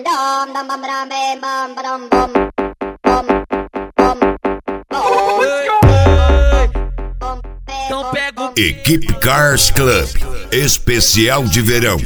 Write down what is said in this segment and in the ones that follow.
dom dom bam bam bam bam bam bam bam bam. Então pega o Equipe Cars Club, especial de verão.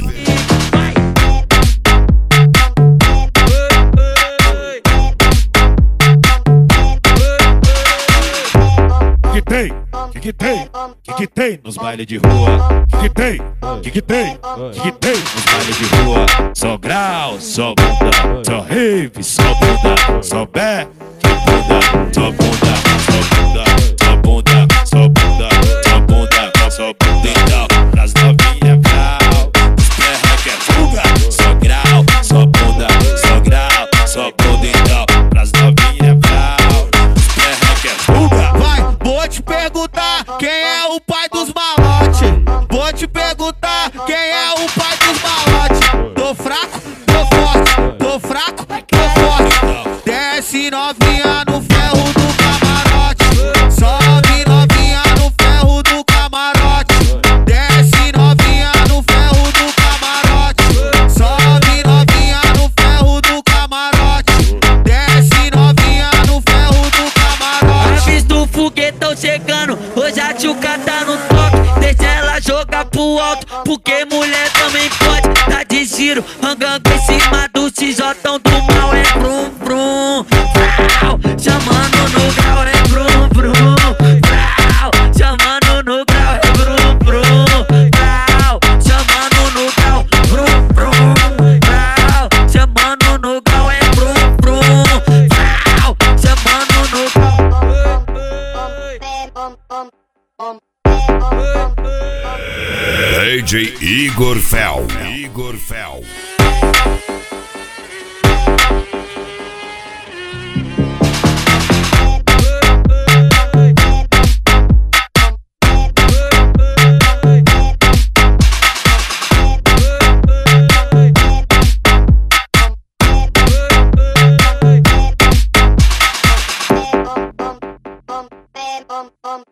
Que tem nos bailes de rua? Que tem nos bailes de rua? Só grau, só bunda, só rave, só bunda, só pé, só bunda, só bunda, só bunda, só bunda, só bunda, só bunda, então pras novinhas grau, os terra que é fuga, só grau, só bunda, só grau, só bunda, então pras novinhas grau, os terra que é fuga. Vai, vou te perguntar quem é o pai dos malotes. Vou te perguntar quem é o pai dos malotes. Tô fraco, tô forte, tô fraco, tô forte. Desce novinha no ferro do camarote. Sobe novinha no ferro do camarote. Desce novinha no ferro do camarote. Sobe novinha no ferro do camarote. Desce novinha no ferro do camarote. Aves do foguetão chegando, hoje a tchuca tá no toque. Deixa ela jogar pro alto, porque mulher também pode. Tá de giro, rangando em cima do XJ do mal. É brum brum, vrau, chamando no grau. É brum brum, vrau, chamando no grau. É brum brum, vrau, chamando no grau. Brum brum, vrau, chamando no grau. É brum brum, vrau, chamando no grau. DJ Igor Fel.